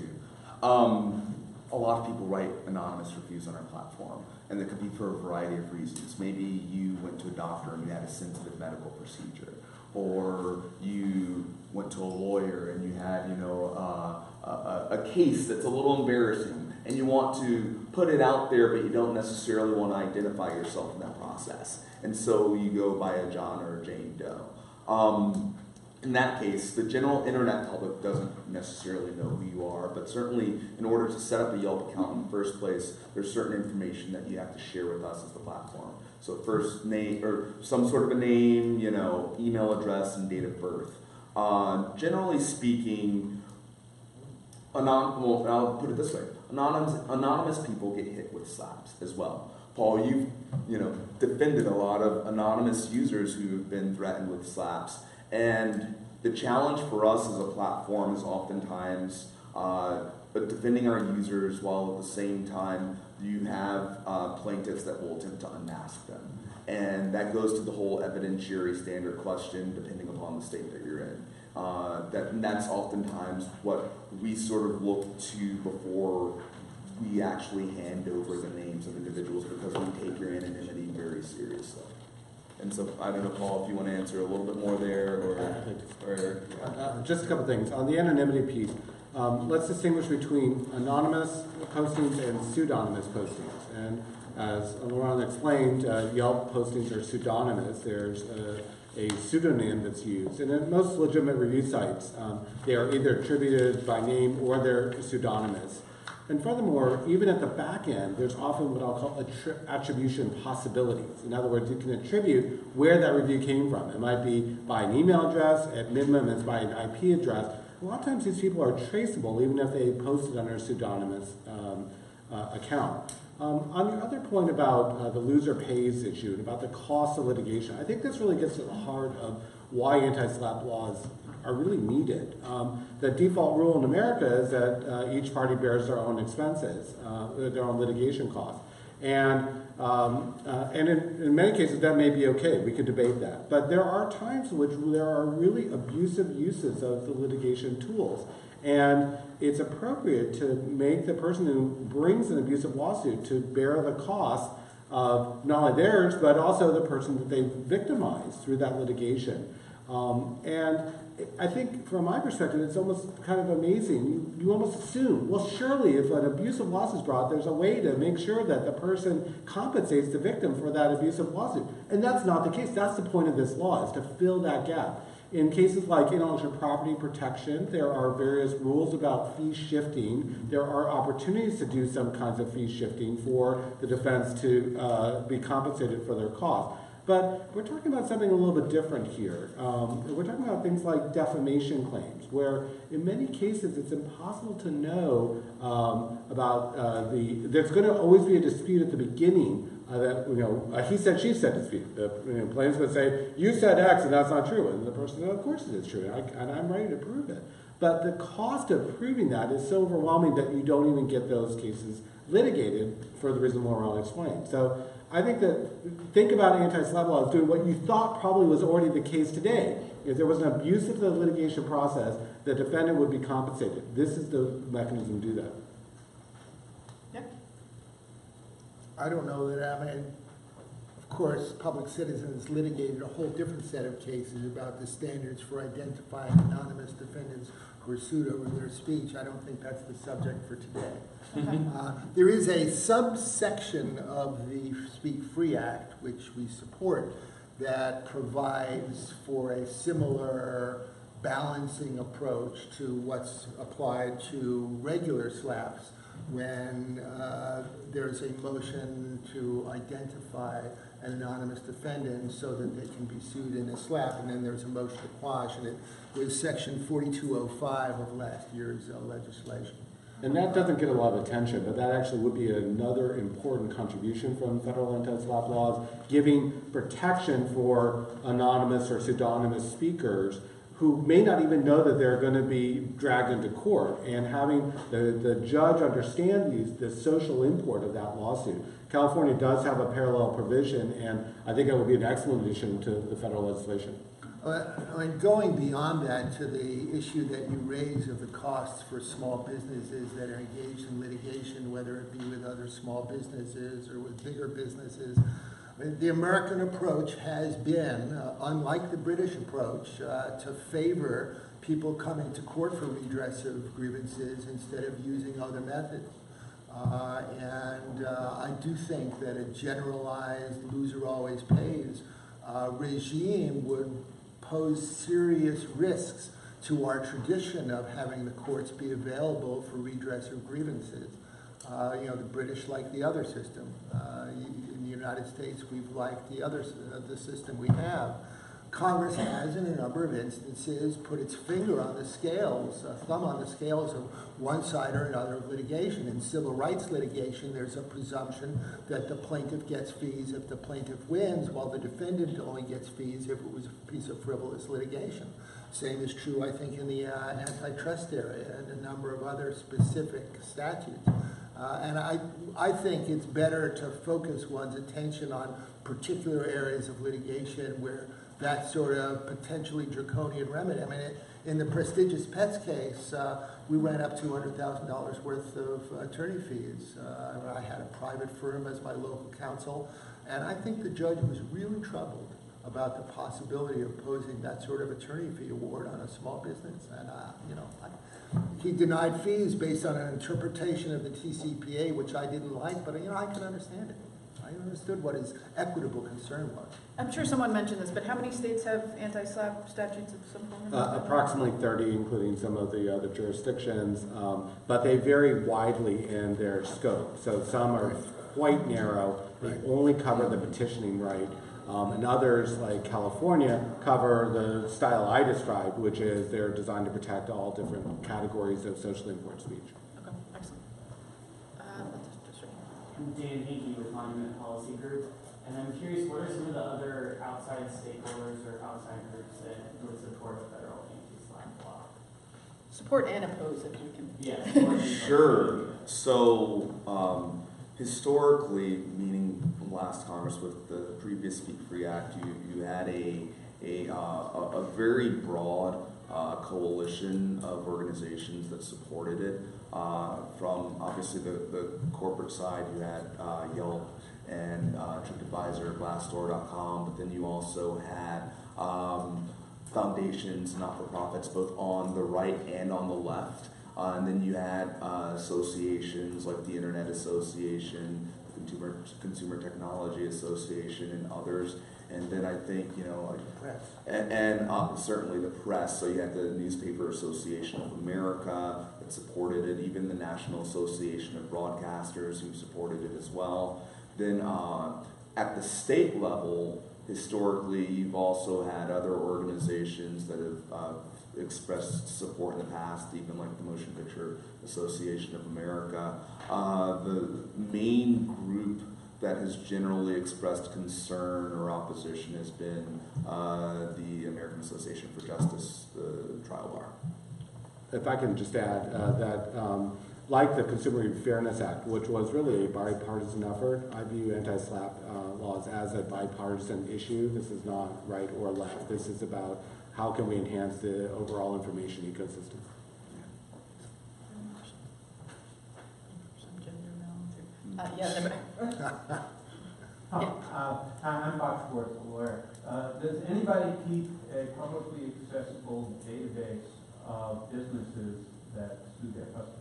A lot of people write anonymous reviews on our platform, and it could be for a variety of reasons. Maybe you went to a doctor and you had a sensitive medical procedure, or you went to a lawyer and you had, a case that's a little embarrassing, and you want to put it out there, but you don't necessarily want to identify yourself in that process. And so you go by a John or a Jane Doe. In that case, the general internet public doesn't necessarily know who you are, but certainly in order to set up a Yelp account in the first place, there's certain information that you have to share with us as the platform. So first name, or some sort of a name, email address, and date of birth. Generally speaking, I'll put it this way, anonymous people get hit with slaps as well. Paul, you've defended a lot of anonymous users who have been threatened with slaps. And the challenge for us as a platform is oftentimes defending our users, while at the same time you have plaintiffs that will attempt to unmask them. And that goes to the whole evidentiary standard question, depending upon the state that you're in. That's oftentimes what we sort of look to before we actually hand over the names of individuals, because we take your anonymity very seriously. And so, I don't know, Paul, if you want to answer a little bit more there, or just a couple things. On the anonymity piece, let's distinguish between anonymous postings and pseudonymous postings. And as Laurent explained, Yelp postings are pseudonymous. There's a pseudonym that's used. And in most legitimate review sites, they are either attributed by name or they're pseudonymous. And furthermore, even at the back end, there's often what I'll call attribution possibilities. In other words, you can attribute where that review came from. It might be by an email address, at minimum it's by an IP address. A lot of times these people are traceable, even if they posted under a pseudonymous account. On your other point about the loser pays issue and about the cost of litigation, I think this really gets to the heart of why anti-SLAPP laws are really needed. The default rule in America is that each party bears their own expenses, their own litigation costs. And in many cases, that may be okay. We could debate that. But there are times in which there are really abusive uses of the litigation tools. And it's appropriate to make the person who brings an abusive lawsuit to bear the cost of not only theirs, but also the person that they victimized through that litigation. And I think from my perspective, it's almost kind of amazing. You almost assume, well, surely if an abusive lawsuit is brought, there's a way to make sure that the person compensates the victim for that abusive lawsuit. And that's not the case. That's the point of this law, is to fill that gap. In cases like intellectual property protection, there are various rules about fee shifting. There are opportunities to do some kinds of fee shifting for the defense to be compensated for their costs. But we're talking about something a little bit different here. We're talking about things like defamation claims, where in many cases it's impossible to know there's going to always be a dispute at the beginning that, he said, she said dispute. The plaintiff's going to say, you said X and that's not true. And the person says, of course it is true, and I'm ready to prove it. But the cost of proving that is so overwhelming that you don't even get those cases litigated for the reason Laurel explained. So I think about anti-SLAPP law as doing what you thought probably was already the case today. If there was an abuse of the litigation process, the defendant would be compensated. This is the mechanism to do that. Yep. I don't know that, of course, Public Citizens litigated a whole different set of cases about the standards for identifying anonymous defendants who are sued over their speech. I don't think that's the subject for today. There is a subsection of the Speak Free Act, which we support, that provides for a similar balancing approach to what's applied to regular SLAPPs when there's a motion to identify an anonymous defendant so that they can be sued in a SLAPP, and then there's a motion to quash, and it was section 4205 of last year's legislation. And that doesn't get a lot of attention, but that actually would be another important contribution from federal anti-SLAPP laws, giving protection for anonymous or pseudonymous speakers who may not even know that they're going to be dragged into court, and having the judge understand the social import of that lawsuit. California does have a parallel provision, and I think it would be an excellent addition to the federal legislation. Going beyond that to the issue that you raise of the costs for small businesses that are engaged in litigation, whether it be with other small businesses or with bigger businesses, the American approach has been, unlike the British approach, to favor people coming to court for redress of grievances instead of using other methods. I do think that a generalized loser always pays regime would pose serious risks to our tradition of having the courts be available for redress of grievances. The British like the other system. In the United States, we've liked the system we have. Congress has, in a number of instances, put its finger on the scales, thumb on the scales of one side or another of litigation. In civil rights litigation, there's a presumption that the plaintiff gets fees if the plaintiff wins, while the defendant only gets fees if it was a piece of frivolous litigation. Same is true, I think, in the antitrust area and a number of other specific statutes. And I think it's better to focus one's attention on particular areas of litigation where that sort of potentially draconian remedy. In the prestigious Pets case, we ran up $200,000 worth of attorney fees. I had a private firm as my local counsel, and I think the judge was really troubled about the possibility of posing that sort of attorney fee award on a small business. And he denied fees based on an interpretation of the TCPA, which I didn't like, but I can understand it. I understood what his equitable concern was. I'm sure someone mentioned this, but how many states have anti-SLAPP statutes of some form? Approximately 30, including some of the other jurisdictions, but they vary widely in their scope. So some are quite narrow. They only cover the petitioning right. And others, like California, cover the style I described, which is they're designed to protect all different categories of socially important speech. Okay, excellent. I'm Dan Hickey with Monument Policy Group, and I'm curious, what are some of the other outside stakeholders or outside groups that would support a federal anti-SLAPP law? Support and oppose if we can. Yeah. Sure. So historically, meaning from last Congress with the previous Speak Free Act, you had a very broad coalition of organizations that supported it. From obviously the corporate side, you had Yelp and TripAdvisor, Glassdoor.com, but then you also had foundations, not-for-profits, both on the right and on the left. And then you had associations like the Internet Association, the Consumer Technology Association, and others. And then I think, Press. and certainly the press. So you had the Newspaper Association of America that supported it, even the National Association of Broadcasters who supported it as well. Then at the state level, historically, you've also had other organizations that have expressed support in the past, even like the Motion Picture Association of America. The main group that has generally expressed concern or opposition has been the American Association for Justice, the trial bar. If I can just add that, like the Consumer Fairness Act, which was really a bipartisan effort, I view anti-SLAPP laws as a bipartisan issue. This is not right or left. This is about how can we enhance the overall information ecosystem. I'm Bob Schwartz, a lawyer. Does anybody keep a publicly accessible database of businesses that sue their customers?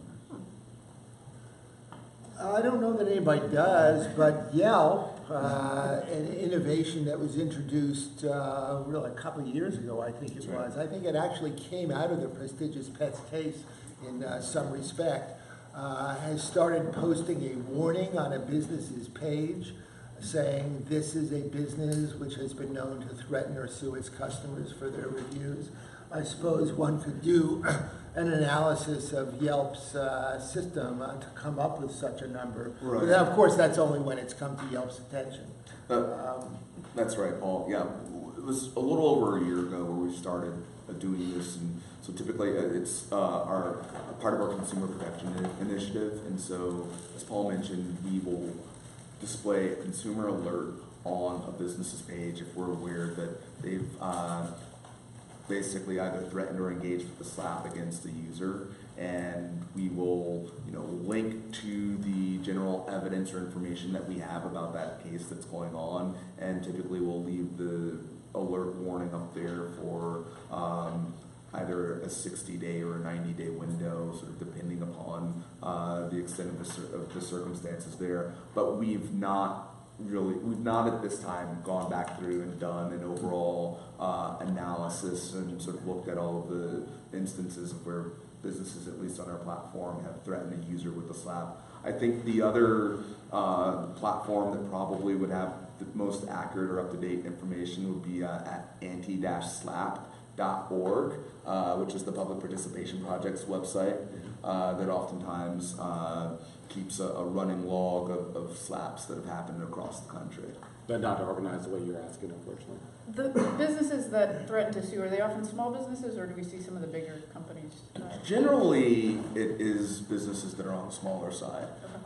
I don't know that anybody does, but Yelp, an innovation that was introduced really a couple of years ago, I think it was. I think it actually came out of the prestigious Pets case in some respect. Has started posting a warning on a business's page saying this is a business which has been known to threaten or sue its customers for their reviews. I suppose one could do an analysis of Yelp's system to come up with such a number. Right. But of course, that's only when it's come to Yelp's attention. That's right, Paul. Yeah, it was a little over a year ago where we started doing this, and so typically it's part of our consumer protection initiative. And so, as Paul mentioned, we will display a consumer alert on a business's page if we're aware that they've basically either threatened or engaged with the SLAPP against the user, and we will, link to the general evidence or information that we have about that case that's going on, and typically we'll leave the alert warning up there for either a 60-day or a 90-day window, sort of depending upon the extent of the circumstances there. But we've not at this time gone back through and done an overall analysis and sort of looked at all of the instances of where businesses, at least on our platform, have threatened a user with the SLAPP. I think the other platform that probably would have the most accurate or up-to-date information would be at anti-slap.org, which is the Public Participation Project's website that oftentimes keeps a running log of SLAPPs that have happened across the country. But not organized the way you're asking, unfortunately. The businesses that threaten to sue, are they often small businesses, or do we see some of the bigger companies? Generally, it is businesses that are on the smaller side.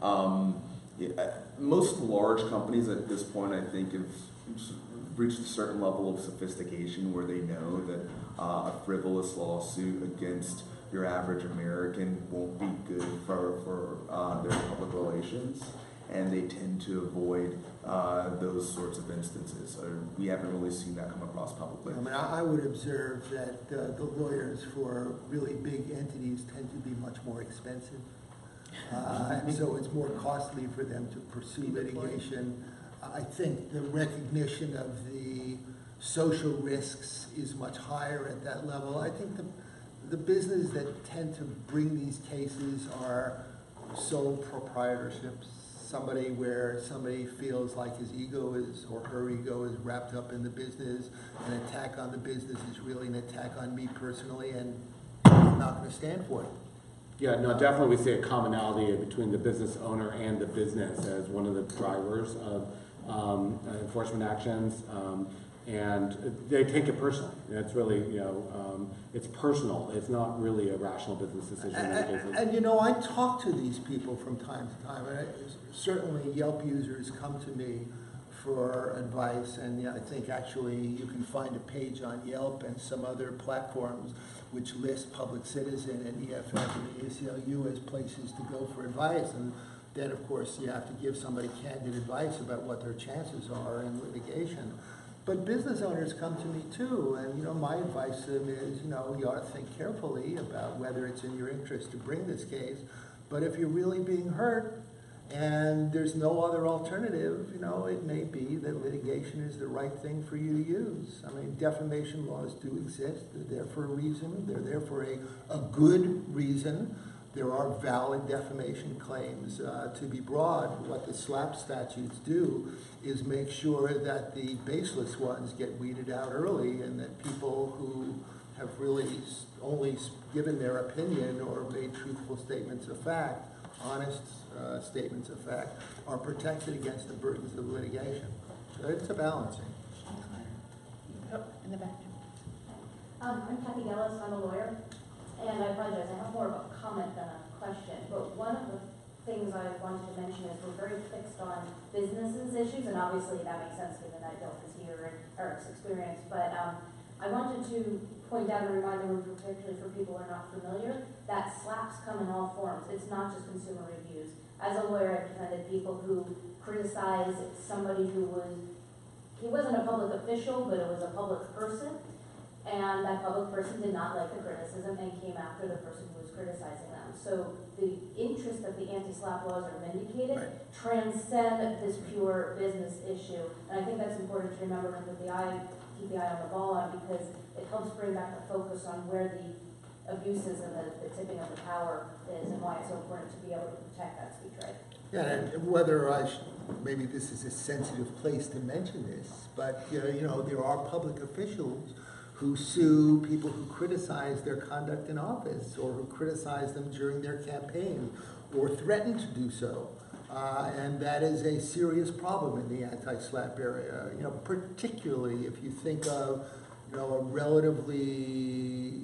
Most large companies at this point, I think, have reached a certain level of sophistication where they know that a frivolous lawsuit against your average American won't be good for their public relations, and they tend to avoid those sorts of instances. We haven't really seen that come across publicly. I mean, I would observe that the lawyers for really big entities tend to be much more expensive. And so it's more costly for them to pursue litigation. I think the recognition of the social risks is much higher at that level. I think the businesses that tend to bring these cases are sole proprietorships. Somebody where somebody feels like his ego is, or her ego is wrapped up in the business. An attack on the business is really an attack on me personally, and I'm not going to stand for it. Yeah, no, definitely we see a commonality between the business owner and the business as one of the drivers of enforcement actions. And they take it personally. And it's really, it's personal. It's not really a rational business decision in many cases. And I talk to these people from time to time, and certainly Yelp users come to me for advice, and I think actually you can find a page on Yelp and some other platforms which list Public Citizen and EFF and the ACLU as places to go for advice. And then, of course, you have to give somebody candid advice about what their chances are in litigation. But business owners come to me too, and my advice to them is, you ought to think carefully about whether it's in your interest to bring this case. But if you're really being hurt and there's no other alternative, it may be that litigation is the right thing for you to use. I mean, defamation laws do exist. They're there for a reason. They're there for a good reason. There are valid defamation claims to be brought. What the SLAPP statutes do is make sure that the baseless ones get weeded out early, and that people who have really only given their opinion or made truthful statements of fact, honest statements of fact, are protected against the burdens of litigation. So it's a balancing. Oh, in the back. I'm Kathy Gellis, I'm a lawyer, and I apologize, I have more of a comment than a question, but one of the things I wanted to mention is we're very fixed on businesses issues, and obviously that makes sense given that Delph is here and Eric's experience, but I wanted to point out and remind the room, particularly for people who are not familiar, that SLAPPs come in all forms. It's not just consumer reviews. As a lawyer, I've defended people who criticized somebody he wasn't a public official, but it was a public person, and that public person did not like the criticism and came after the person who was criticizing them. So the interest that the anti-SLAPP laws are vindicated transcend this pure business issue. And I think that's important to remember and keep the eye on the ball on, because it helps bring back the focus on where the abuses and the tipping of the power is, and why it's so important to be able to protect that speech right. Yeah, and whether maybe this is a sensitive place to mention this, but there are public officials who sue people who criticize their conduct in office, or who criticize them during their campaign, or threaten to do so. And that is a serious problem in the anti-SLAPP area. Particularly if you think of a relatively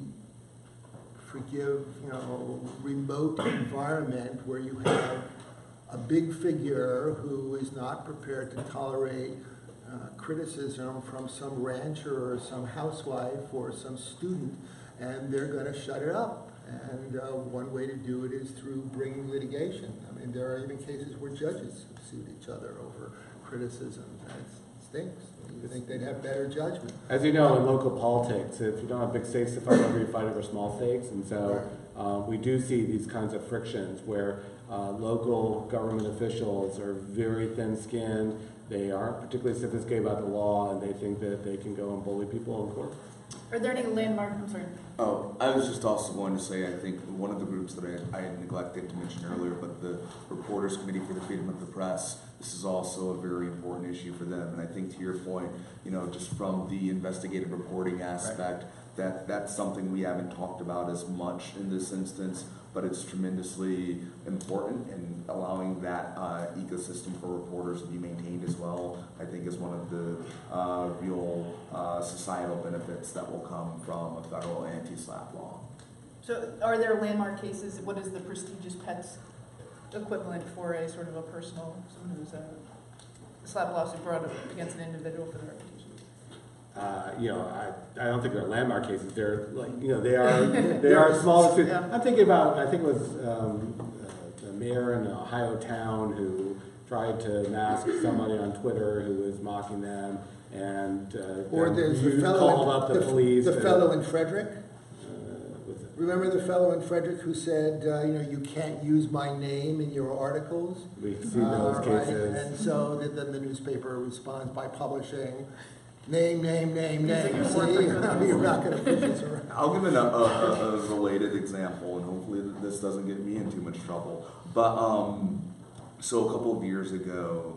remote environment where you have a big figure who is not prepared to tolerate criticism from some rancher or some housewife or some student, and they're going to shut it up. And one way to do it is through bringing litigation. I mean, there are even cases where judges have sued each other over criticism. That stinks. You think they'd have better judgment. As you know, in local politics, if you don't have big stakes to fight over, you fight over small stakes. And so we do see these kinds of frictions where local government officials are very thin-skinned. They aren't particularly sophisticated about the law, and they think that they can go and bully people in court. Are there any landmark, I'm sorry. Oh, I was just also going to say, I think one of the groups that I had neglected to mention earlier, but the Reporters Committee for the Freedom of the Press, this is also a very important issue for them. And I think to your point, just from the investigative reporting aspect, that's something we haven't talked about as much in this instance, but it's tremendously important, and allowing that ecosystem for reporters to be maintained as well, I think, is one of the real societal benefits that will come from a federal anti-SLAPP law. So are there landmark cases? What is the prestigious pets equivalent for a sort of a personal, someone who's a SLAPP lawsuit brought up against an individual for their reputation? I don't think they're landmark cases. They're they are small. Yeah. I'm thinking about, I think it was the mayor in an Ohio town who tried to mask somebody on Twitter who was mocking them, and Or there's the fellow called up the police. The fellow in Frederick. Remember the fellow in Frederick who said, you can't use my name in your articles? We've seen those cases. Right? And so then the newspaper responds by publishing name. See, you're not going to push this around. I'll give a related example, and hopefully this doesn't get me in too much trouble. But so a couple of years ago,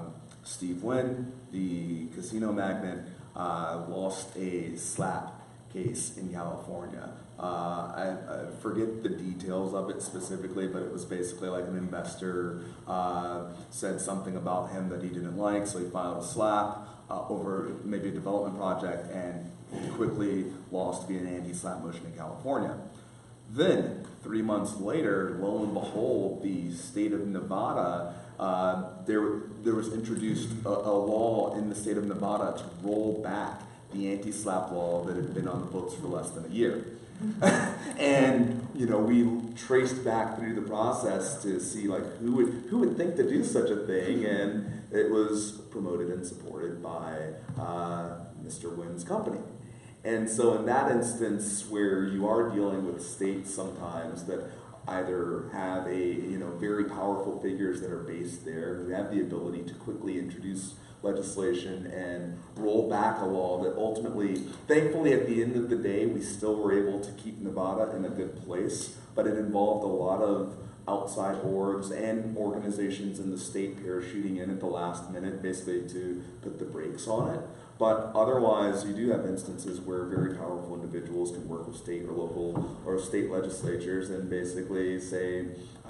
Steve Wynn, the casino magnate, lost a SLAPP case in California. I forget the details of it specifically, but it was basically like an investor said something about him that he didn't like, so he filed a SLAPP over maybe a development project, and he quickly lost via an anti-SLAPP motion in California. Then, 3 months later, lo and behold, the state of Nevada, there was introduced a law in the state of Nevada to roll back the anti-SLAPP law that had been on the books for less than a year. And we traced back through the process to see like who would think to do such a thing, and it was promoted and supported by Mr. Wynn's company. And so in that instance, where you are dealing with states sometimes that either have very powerful figures that are based there, who have the ability to quickly introduce legislation and roll back a law that ultimately, thankfully at the end of the day, we still were able to keep Nevada in a good place, but it involved a lot of outside orgs and organizations in the state parachuting in at the last minute basically to put the brakes on it. But otherwise, you do have instances where very powerful individuals can work with state or local or state legislatures and basically say,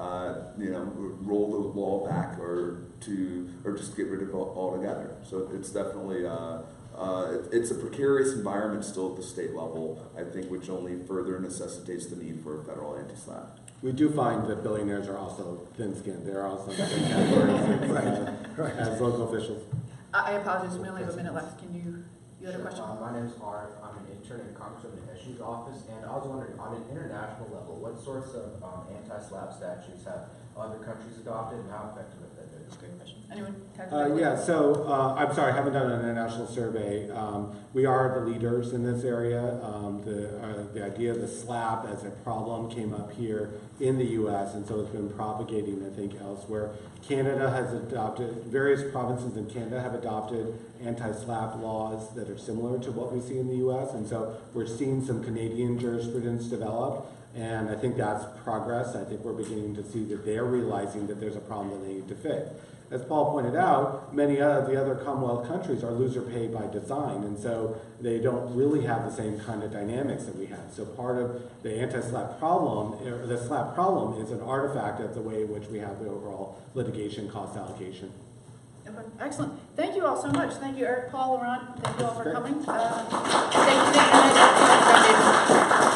roll the law back or just get rid of it altogether. So it's definitely it's a precarious environment still at the state level, I think, which only further necessitates the need for a federal anti-SLAPP. We do find that billionaires are also thin-skinned. There are also different categories as local officials. I apologize, we only have a minute left. You had a question? My name is Art. I'm an intern in Congressman Issues office, and I was wondering, on an international level, what sorts of anti-SLAPP statutes have other countries adopted, and how effective have they been? That's a great question. Anyone? I'm sorry, I haven't done an international survey. We are the leaders in this area. The idea of the SLAPP as a problem came up here in the U.S., and so it's been propagating, I think, elsewhere. Canada has adopted, various provinces in Canada have adopted anti-SLAPP laws that are similar to what we see in the U.S., and so we're seeing some Canadian jurisprudence develop, and I think that's progress. I think we're beginning to see that they're realizing that there's a problem that they need to fix. As Paul pointed out, many of the other Commonwealth countries are loser pay by design, and so they don't really have the same kind of dynamics that we have. So part of the anti-SLAPP problem, or the SLAPP problem, is an artifact of the way in which we have the overall litigation cost allocation. Okay. Excellent. Thank you all so much. Thank you, Eric, Paul, Laurent. Thank you all for coming. Thank you.